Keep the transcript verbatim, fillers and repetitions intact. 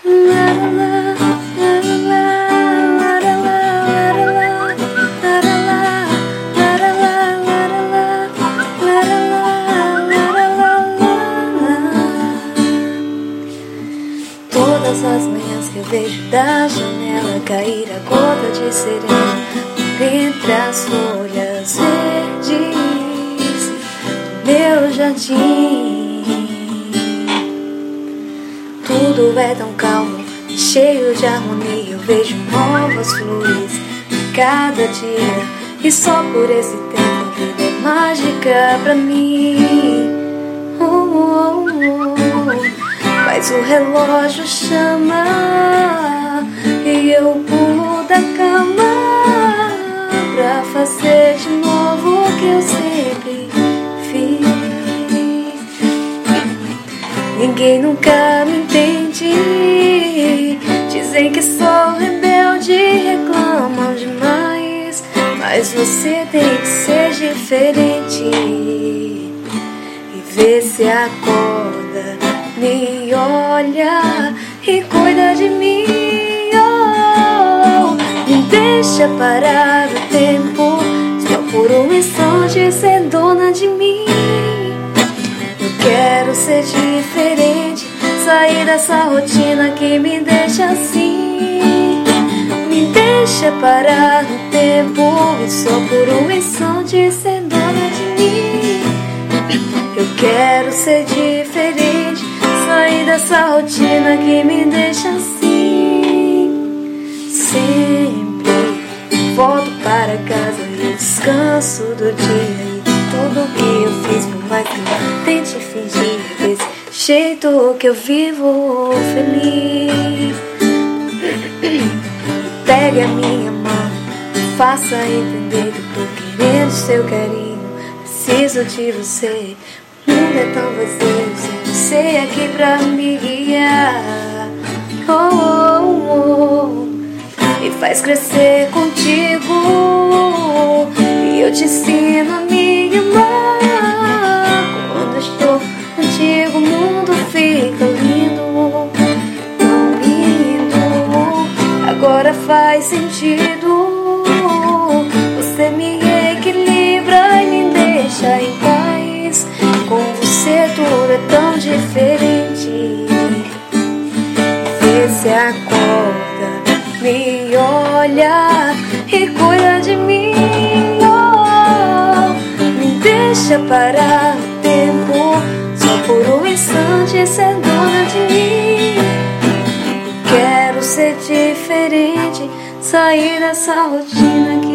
Todas as manhãs que eu vejo da janela cair a gota de sereno entre as folhas verdes do meu jardim. Tudo é tão calmo, cheio de harmonia. Eu vejo novas flores cada dia, e só por esse tempo a vida é mágica pra mim. Oh, oh, oh. Mas o relógio chama e eu pulo da cama pra fazer de novo o que eu sempre fiz. Ninguém nunca me entende, dizem que sou rebelde, reclamam demais, mas você tem que ser diferente e ver se acorda, me olha e cuida de mim. Oh, me deixa parar o tempo, só por um instante ser dona de mim. Eu quero ser diferente, sair dessa rotina que me deixa assim. Me deixa parar no tempo e só por um instante ser dona de mim. Eu quero ser diferente, sair dessa rotina que me deixa assim. Sempre volto para casa e descanso do dia e de tudo que eu fiz, por mais que eu tente fingir, desse jeito que eu vivo feliz. Pegue a minha mão, faça entender que eu tô querendo seu carinho, preciso de você. O mundo é tão vazio sem você aqui pra me guiar. Oh, oh, oh. E faz crescer contigo, e eu te ensino a me amar. Quando estou contigo o mundo fica lindo, tão lindo. Agora faz sentido, você me equilibra e me deixa em paz. Com você tudo é tão diferente. Vê se acorda, me olha e cuida de mim. Oh, me deixa parar o tempo, só por um instante ser dona de mim. Quero ser diferente, sair dessa rotina que